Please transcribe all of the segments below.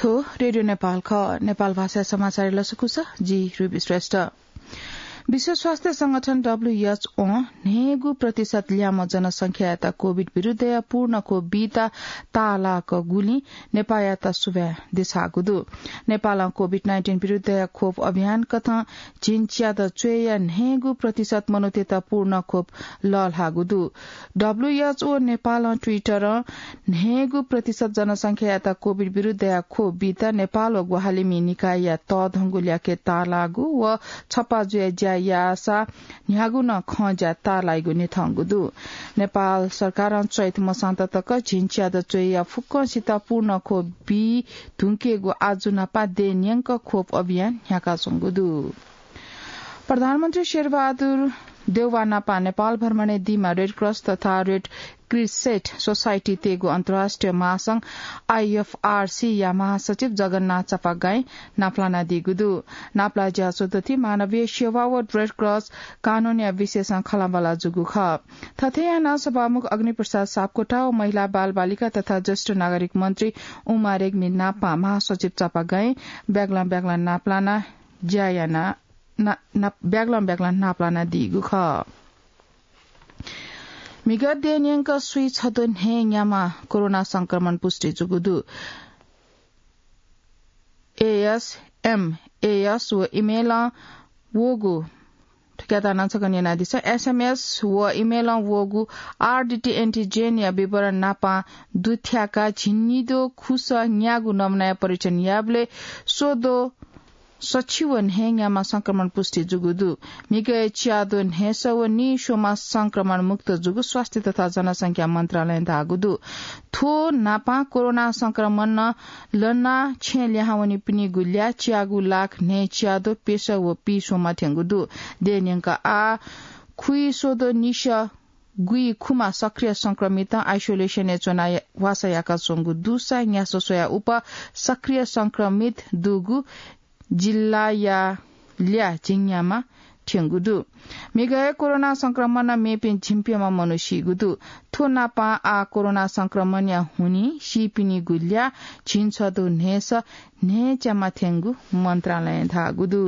थो रेडियो नेपाल नेपाल भाषा समाचार लसकुस जी रुबी श्रेष्ठ विश्व स्वास्थ्य संगठन WHO नेगु प्रतिशत ल्याम जनसंख्या यता कोविड विरूद्ध पूर्ण को बीता तालाक गुली नेपाल यता सुबे दिशागुदु नेपाल कोविड-19 विरूद्ध खोप अभियान कथा जिन्च्या द चेय नेगु प्रतिशत मनोतेता पूर्ण खोप ललहागुदु WHO नेपाल ट्विटर नेगु प्रतिशत जनसंख्या यता कोविड विरूद्ध खोप बीता नेपाल व गुहालिमी निकाय या तधंगुल्याके तालागु व छपा जुया यासा न्यागु न खजा तालाइगु निथंगुदु नेपाल सरकार चैत मसान्त तक झिन्च्या द चोया फुक्कसित पूर्ण खोप बी धुंकेगु आजु नपा दे न्यंक खोप अभियान ह्याका संगुदु प्रधानमन्त्री शेरबहादुर देउवा नापा नेपाल भ्रमणे दिमा रेड क्रस तथा रेड क्रिसेट सोसाइटी तेगु अन्तर्राष्ट्रिय महासंघ IFRC या महासचिव जगन्नाथ चपागाई नाप्लाना दिगुदु नाप्ला ज्यासोदति मानवीय सेवा व रेड क्रस कानून विशेष खलाबला जुगु ख थथेयाना सभामुख अग्निप्रसाद सापकोटा व महिला बाल बालिका तथा ज्येष्ठ नागरिक मन्त्री उमा रेग्मी नापा महासचिव चपागाई ब्याग्ला नाप्लाना ज्यायाना ब्याग्ला नाप्लाना दिगु ख मिगत देनियंक सुई छदुन हे न्यामा कोरोना संक्रमण पुष्टि जुगुदु AS व इमेल वोगु ठिकाता नछकन दिस SMS व इमेल वोगु RDT एन्टिजेन या विवरण नापा दुथ्याका झिन्निदो खुस न्यागु नमनाय परीक्षण याबले सोदो सचिवन हेंगामा संक्रमण पुष्टि जुगुदु मिगय च्यादो हेस व निशोमा संक्रमण मुक्त जुगु स्वास्थ्य तथा जनसंख्या मन्त्रालय धागुदु थो नापा कोरोना संक्रमण लना छे ल्याहावनी पिनि गुल्या च्यागु लाख ने च्यादो पेशा व पिसोमा ठेंगुदु देन्यंका आ खुई सोदो निश गुई खुमा सक्रिय संक्रमित आइसोलेशन एचोना वासयाका सोंगु दुसा न्यासो सोया उप सक्रिय संक्रमित दुगु जिल्ला या ल्या जिङयामा ठेंगुदु मिगय कोरोना संक्रमण मेपिन झिम्पियामा मनुष्य गुदु थो नापा आ कोरोना संक्रमण या हुनी सिपिनी गुल्या छिन्छदु नेस नेचमा ठेंगु मन्त्रालय धागुदु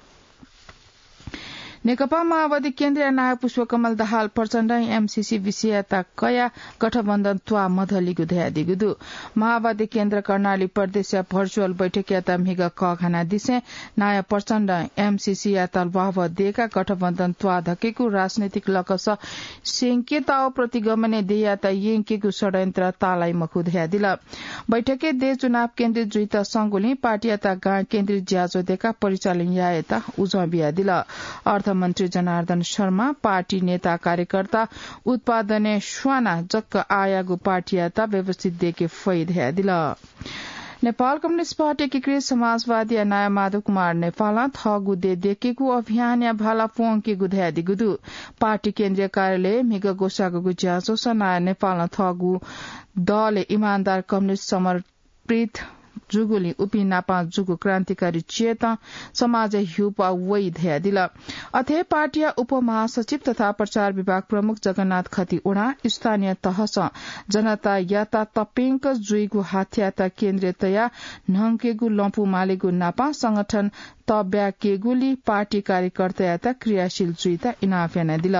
नेकपा माओवादी केन्द्रीय नायक पुष्पकमल दाहाल प्रचण्ड MCC विषयता कया गठबन्धन त्वा मधलिगु धयादिगुदु माओवादी केन्द्र कर्णाली प्रदेश भर्चुअल बैठक याता मिग क खाना दिसे नाय प्रचण्ड MCC याता वाव देका गठबन्धन त्वा धकेको राजनीतिक लकस सेंकेताओ प्रतिगमने देयाता येंकेको षड्यन्त्र तालाई मखु धयादिल बैठके दे चुनाव केन्द्रित जुइत संगुली पार्टी याता गा केन्द्रित ज्याजो देका परिचालन यायता उजबिया दिल मन्त्री जनार्दन शर्मा पार्टी नेता कार्यकर्ता उत्पादने श्वाना जक्क आयागु पार्टीयाता व्यवस्थित देके फैद है दिल नेपाल कम्युनिस्ट पार्टी एकीकृत समाजवादी नाय माधव कुमार नेपाल थगु दे देकेको अभियान या भाला पोंके गुधया दिगुदु पार्टी केन्द्रीय कार्यालय मिग गोसागु ज्यासो सनाय नेपाल थगु दल इमानदार कम्युनिस्ट समर्पित जुगुली उपी नापा जुगु क्रान्तिकारी चेता समाज ह्युपा वै धया दिल अथे पार्टिया उपमहासचिव तथा प्रचार विभाग प्रमुख जगन्नाथ खती उडा स्थानीय तहस जनता याता तपेंक जुइगु हाथ्याता केन्द्रीयतया नंकेगु लम्पु मालेगु नापा संगठन तब्या केगुली पार्टी कार्यकर्ता याता क्रियाशील जुइता इनाफेना दिल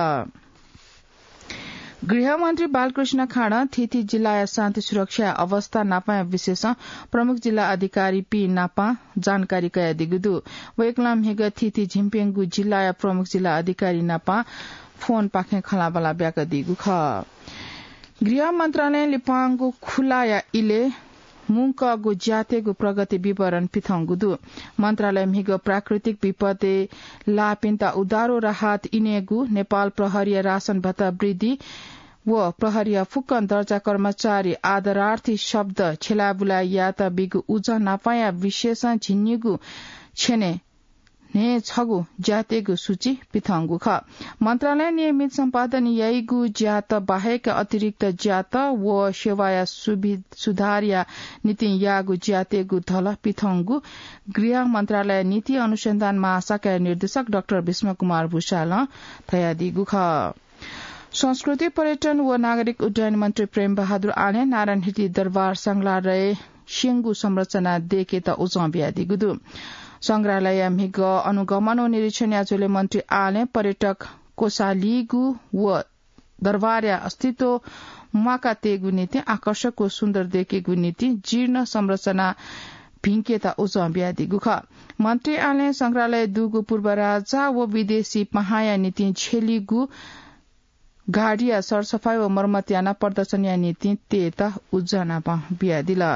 गृहमन्त्री बालकृष्ण खाँड थिथि जिल्ला शान्ति सुरक्षा अवस्था नापा विशेष प्रमुख जिल्ला अधिकारी पी नापा जानकारी कया दिगुदु वेकलाम हेग थिथि झिम्पेंगु जिल्ला प्रमुख जिल्ला अधिकारी नापा फोन पाखे खलाबला ब्याक दिगु ख गृह मन्त्रालय लिपाङगु खुला या इले मुङकगु ज्यातेगु प्रगति विवरण पिथंगुदु मन्त्रालय मिग प्राकृतिक विपदे लापिन्ता उदारो राहत इनेगु नेपाल प्रहरीय राशन भत्ता वृद्धि व प्रहरीय फुक्कन दर्जा कर्मचारी आदरार्थी शब्द छेलाबुला याता बिगु उजा नापाया विशेषण झिन्निगु छेने ने छगु ज्यातेगु सूची पिथंगु ख मन्त्रालय नियमित सम्पादन यैगु ज्यात बाहेक अतिरिक्त ज्यात व सेवाया सुधार या नीति यागु ज्यातेगु धल पिथंगु गृह मन्त्रालय नीति अनुसन्धान महाशाखा निर्देशक डाक्टर विष्णु कुमार भूषाल थयादिगु ख संस्कृति पर्यटन व नागरिक उड्डयन मन्त्री प्रेम बहादुर आने नारायण हिटी दरबार संगला रहे शेंगु संरचना देखे त उजब्यादी गुदु संग्रहालय मिग अनुगमन निरीक्षण याजुले मन्त्री आले पर्यटक कोसालीगु व दरबार अस्तित्व माका तेगु नीति आकर्षकको सुन्दर देखेगु नीति जीर्ण संरचना भिंकेता उजब्यादी गुख मन्त्री आले संग्रहालय दुगु पूर्व राजा व विदेशी पहाया नीति छेलीगु गाडिया सरसफाई व मर्मत याना प्रदर्शन या नीति तेता उज्जना बियादिला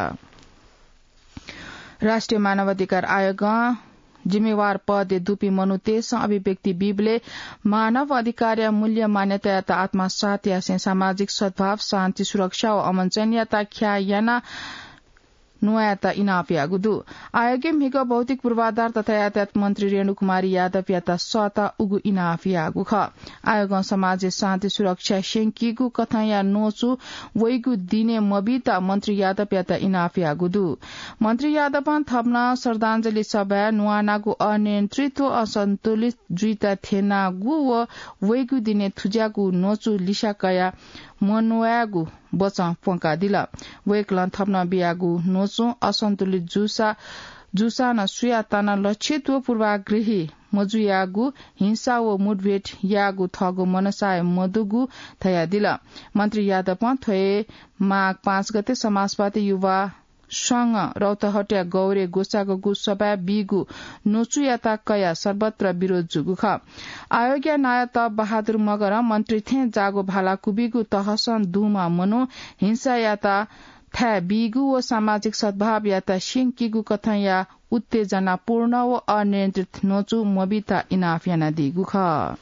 राष्ट्रिय मानवाधिकार आयोग जिम्मेवार पद दुपी मनुतेश अभिव्यक्ति बीबले मानव अधिकार या मूल्य मान्यता या आत्मसात या सामाजिक सद्भाव शान्ति सुरक्षा व अमन या ख्यायाना नुयाता इनापिया गुदु आयोगे मिग भौतिक पूर्वाधार तथा यातायात मन्त्री रेणु कुमारी यादव याता सता उगु इनापिया गुख आयोग समाज शान्ति सुरक्षा शेंकीगु कथा या नोचु वैगु दिने मबिता मन्त्री यादव याता इनापिया गुदु मन्त्री यादव थप्न श्रद्धाञ्जली सभा नुवानागु अनियन्त्रित असन्तुलित जुइता थेनागु व वैगु दिने थुज्यागु नोचु लिसाकया मनुयागु बचा पंका दिला वेकलन थप्न बियागु नोचो असन्तुलित जुसा न सुया तना लक्षित व पूर्वाग्रही मजुयागु हिंसा व मुठभेट यागु थगु मनसाय मधुगु थया दिला मन्त्री यादव थए माघ 5 गते समाजवादी युवा संघ रौतहट्या गौरे गोसागु सभा बिगु नोचु याता कया सर्वत्र विरोध जुगुख आयोग्य नायत बहादुर मगर मन्त्री थे जागो भाला कुबिगु तहसन दुमा मनो हिंसा याता था बिगु व सामाजिक सद्भाव याता शिंकिगु कथा या उत्तेजना पूर्ण व अनियन्त्रित नोचु मबिता इनाफियाना दिगुख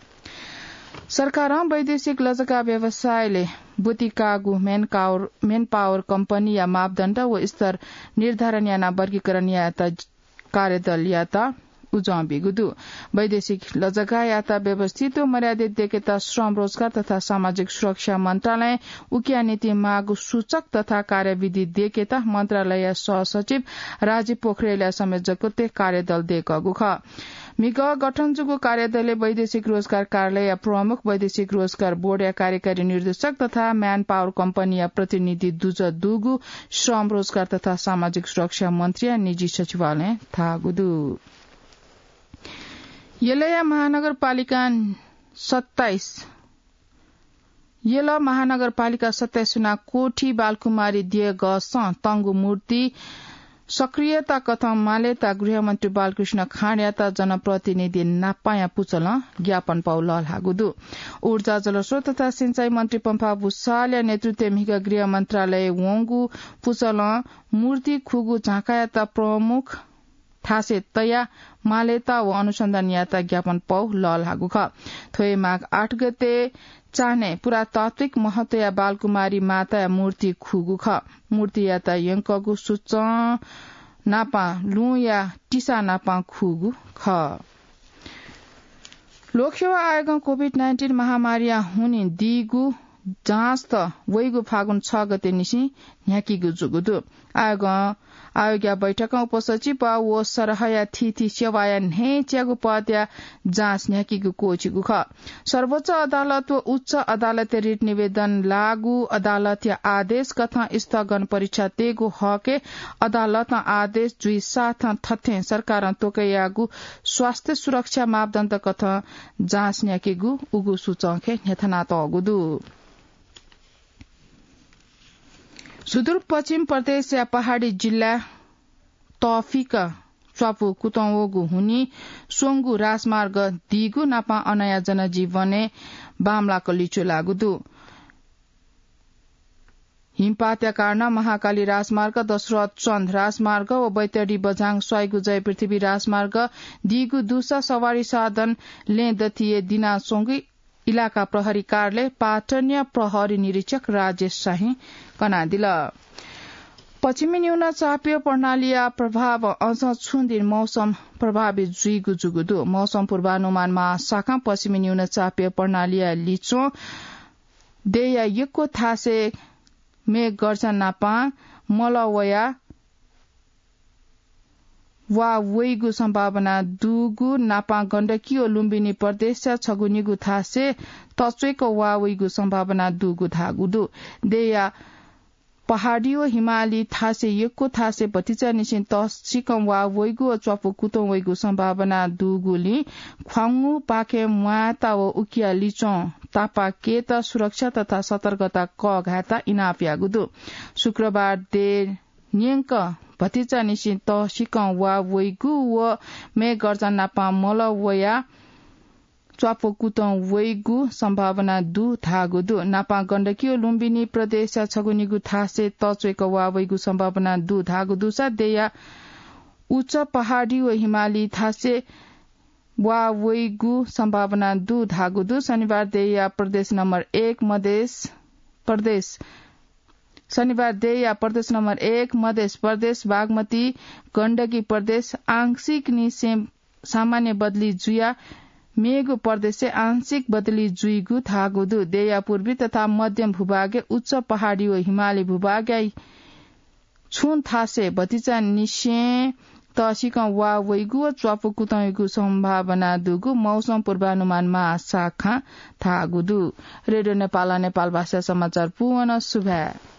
सरकार वैदेशिक लजका व्यवसायले बुतिकागु मेन पावर कम्पनी या मापदण्ड व स्तर निर्धारण याना वर्गीकरण याता कार्यदल याता उजबिगुदु वैदेशिक लजका याता व्यवस्थित व मर्यादित देखेता श्रम रोजगार तथा सामाजिक सुरक्षा मन्त्रालय उकिया नीति माग सूचक तथा कार्यविधि देखेता मन्त्रालय सहसचिव राजीव पोखरेल संयोजकको कार्यदल देकगुख मिग गठनजुगु कार्यदलले वैदेशिक रोजगार कार्यालय या प्रमुख वैदेशिक रोजगार बोर्ड या कार्यकारी निर्देशक तथा म्यान पावर कम्पनी या प्रतिनिधि दुगु श्रम रोजगार तथा सामाजिक सुरक्षा मन्त्री या निजी सचिवालय थागुदु यलया महानगरपालिका 27 सुना कोठी बालकुमारी दिए गस तंगु मूर्ति सक्रियता कथम मालेता गृहमन्त्री बालकृष्ण खाँड्याता जनप्रतिनिधि नापाया पुचल ज्ञापन पाउल लागुदु ऊर्जा जलस्रोत तथा सिंचाई मन्त्री पम्फा भूषाल नेतृत्व मिग गृह मन्त्रालय वोंगु पुचल मूर्ति खुगु झाँकायाता प्रमुख थासे तया मालेता व अनुसन्धान याता ज्ञापन पाउ लागुख थोए माघ 8 गते चाहने पुरातात्विक महत्व या बालकुमारी माता या मूर्ति खुगुख मूर्ति याता यंकगु सुच नापा लु या टिसा नापा खुगु ख लोकसेवा आयोग कोभिड-19 महामारी हुने दिगु जाँच त वैगु फागुन 6 गते निसी न्याकीगु जुगुदु आयोग्य बैठक उपसचिव व सरहया थिथि सेवाया ने च्यागु पत्या जाँच न्याकीगु कोचिगु ख सर्वोच्च अदालत व उच्च अदालत रिट निवेदन लागू अदालत या आदेश कथा स्थगन परीक्षा तेगु हके अदालत आदेश जुई साथ थथे सरकार तोकयागु स्वास्थ्य सुरक्षा मापदण्ड कथा जाँच न्याकीगु उगु सुचंखे नेथना तगुदु सुदूरपश्चिम प्रदेश या पहाड़ी जिल्ला तौफिका स्वापु कुतवोगु हुनी सोंगु राजमार्ग दिगु नापा अनया जनजीवने बामलाको लिचो लागुदु हिमपातका कारण महाकाली राजमार्ग दशरथ चन्द राजमार्ग व बैतडी बझाङ स्वाइगु जय पृथ्वी राजमार्ग दिगु दुसा सवारी साधन ले दथिए दिना सोंगी इलाका प्रहरी कार्यालय पाटन्य प्रहरी निरीक्षक राजेश शाही कनादिल पश्चिमी न्यून चापीय प्रणाली प्रभाव अझ छुन्दिन मौसम प्रभावित जुइगु जुगुदु मौसम पूर्वानुमान महाशाखा पश्चिमी न्यून चापीय प्रणाली लिचो देया यको थासे मेघ गर्जन नापा मलवया वा वैगु सम्भावना दुगु नापा गण्डकी ओ लुम्बिनी प्रदेश छगुनिगु थासे तचेको वा वैगु सम्भावना दुगु धागुदु देया पहाडियो हिमाली थासे यक्को थासे भतिचा निसिन त सिकम वा वैगु च्वापो कुतो वैगु सम्भावना दुगुली ख्वांगु पाके मुआता व उकिया लिचो तापा केता सुरक्षा तथा सतर्कता क घाता इनाप्यागुदु शुक्रबार दे न्यंक भतिचा निसिन त सिकम वा वैगु व मे गर्जन नापा मल वया च्वापो कुतो वैगु सम्भावना दु थागुदु नापा गण्डकी लुम्बिनी प्रदेश छगुनिगु थासे तचवेक वा वैगु सम्भावना दु थागुदु सा देया उच्च पहाडी व हिमाली थासे वा वैगु सम्भावना दु थागुदु शनिबार देया प्रदेश नम्बर 1 मधेस प्रदेश शनिबार देया प्रदेश नम्बर 1 मधेस प्रदेश बागमती गण्डकी प्रदेश आंशिक निसे सामान्य बदली जुया मेघु प्रदेश से आंशिक बदली जुइगु थागुदु देया पूर्वी तथा मध्यम भूभागे उच्च पहाडी व हिमाली भागे छुन थासे भतिचा निशे तसिक वा वैगु च्वापो कुतैगु सम्भावना दुगु मौसम पूर्वानुमान महाशाखा थागुदु रेडियो नेपाल भाषा समाचार पुन सुभा